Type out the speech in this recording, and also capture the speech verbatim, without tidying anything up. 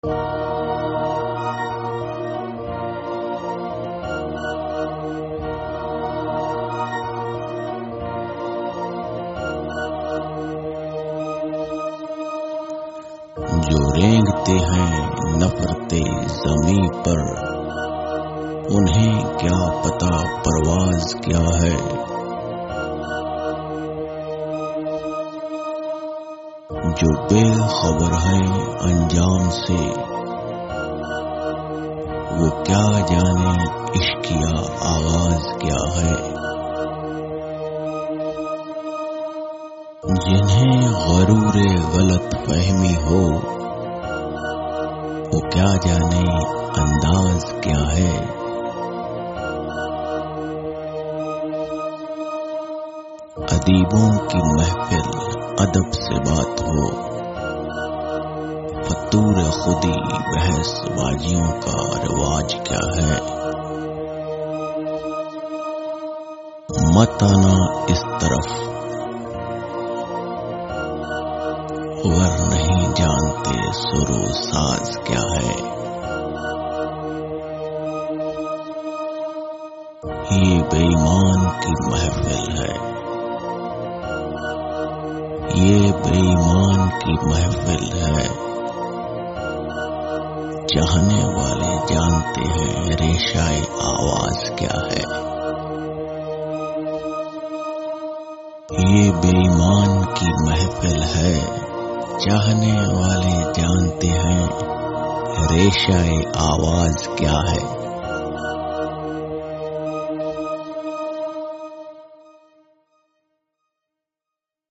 جو رینگتے ہیں نفرت زمیں پر، انہیں کیا پتا پرواز کیا ہے۔ جو بے خبر ہیں انجام سے، وہ کیا جانے عشقیہ آغاز کیا ہے۔ جنہیں غرور غلط فہمی ہو، وہ کیا جانے انداز کیا ہے۔ ادیبوں کی محفل ادب سے بات ہو، فتور خودی بحث بازیوں کا رواج کیا ہے۔ مت آنا اس طرف ور نہیں جانتے سر و ساز کیا ہے۔ یہ بے ایمان کی محفل ہے، یہ بے ایمان کی محفل ہے۔ چاہنے والے جانتے ہیں ریشۂ آواز کیا ہے۔ یہ بے ایمان کی محفل ہے، چاہنے والے جانتے ہیں ریشۂ آواز کیا ہے۔